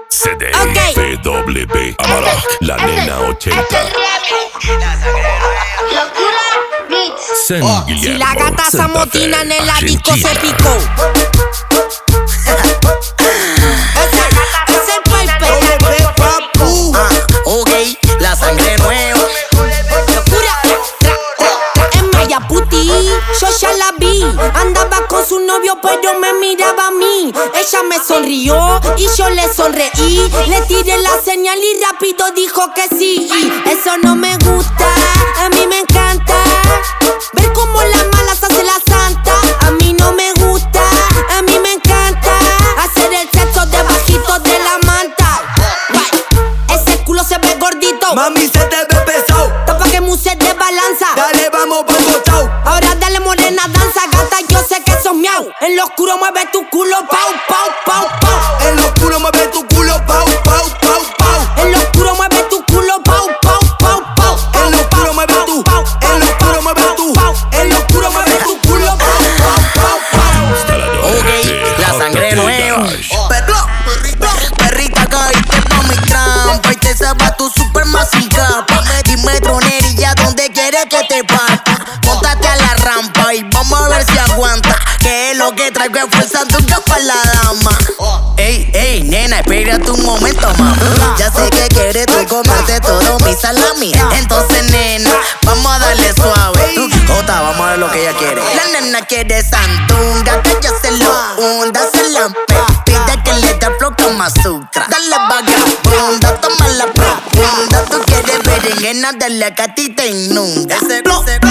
CDFW Amara, la nena 80. Si la gata se amotina en el disco se picó. Es el pipe, papu. Ok, la sangre nueva. Locura, es Maya Puti, yo ya la vi. Andaba con su novio pero me miraba a mí. Ella me sonrió y yo le sonreí. Le tiré la señal y rápido dijo que sí. Eso no me gusta, a mí me encanta ver cómo la mala se hace la santa. A mí no me gusta, a mí me encanta hacer el sexo debajito de la manta. Ese culo se ve gordito, Mami, se te ve pesado. tapa que muse de balanza. Dale, vamos pa' costado. Ahora dale morena, danza, gata, yo sé que sos miau. En lo oscuro mueve tu culo, pau, pau, pau, pau. En lo oscuro mueve tu culo, pau, pau, pau, pau. En lo oscuro mueve tu culo, pau, pau, pau, pau. En lo oscuro mueve tu, en lo oscuro mueve tu, en lo oscuro mueve tu culo, pau, pau, pau, pau. Ok, la sangre nueva. Perrita, caíste pa' mi trampa y te salva tu super masica. Dime, tronerilla, ¿dónde quieres que te parta? Móntate a la rampa y vamos a ver si aguanta. Que es lo que traigo es fuerza dura para la dama. Ey, ey, nena, espérate un momento, mamá. Ya sé que quieres tú comerte todo mi salami. Entonces, nena, vamos a darle suave. Jota, vamos a ver lo que ella quiere. La nena quiere sandunga, que yo se lo hunda, se la pide que le dé flow como sutra. Dale vagabunda, toma la profunda. Tú quieres berenjena, dale que a ti te inunda. Ese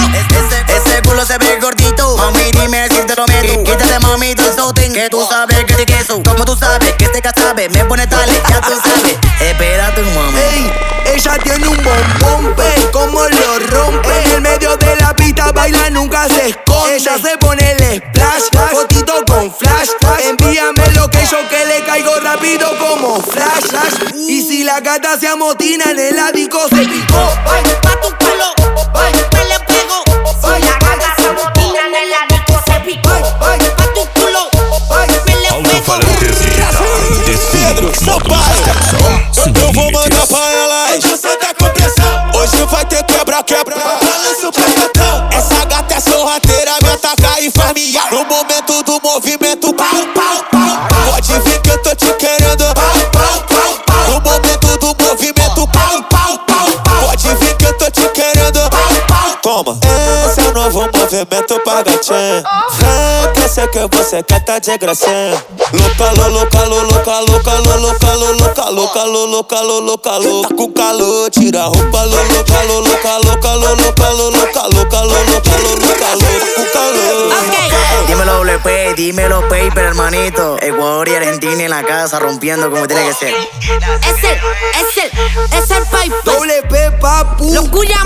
culo se ve gordito. Mami, dime si te lo meto. Quítate, mami, tu soten, que tú sabes que te queso. Como tú sabes que este casabe me pone tale, ya tú sabes. Espérate, mami. Ey, ella tiene un bombón, pe, como lo rompe. En el medio de la pista baila, nunca se esconde. Ella se pone el splash, fotito con flash. Envíame lo que yo que le caigo rápido como flash. Y si la gata se amotina en el disco se picó. Pa' tu culo, me le pego. Si la gata se amotina en el disco se picó. Pa' tu culo, me le pego. Alto-falantes digital, destino, módulos, Eu vou mandar pra ela, hoje você tá com pressão. Hoje vai ter quebra, balança o pacotão. Essa gata é sorrateira, me ataca e faz miar. No momento do movimento, pau, pau, pau, pau. Pode vir que eu tô te querendo, pau, pau, pau, pau. No momento do movimento, pau, pau, pau, pau. Pode vir que eu tô te querendo, pau, pau. Toma, esse é o novo movimento pra gatinha. Vem que eu sei que você quer tá de gracinha. Louca, louca, louca, louca, louca, louca, louca, louca, louca, louca, com calor, tira a roupa, louca, louca, louca, louca, louca, louca, louca, louca, com calor. Dímelo, WP, dímelo, paper, hermanito. Ecuador y Argentina en la casa rompiendo como tiene que ser. Es el pipe. WP, papu. Locura.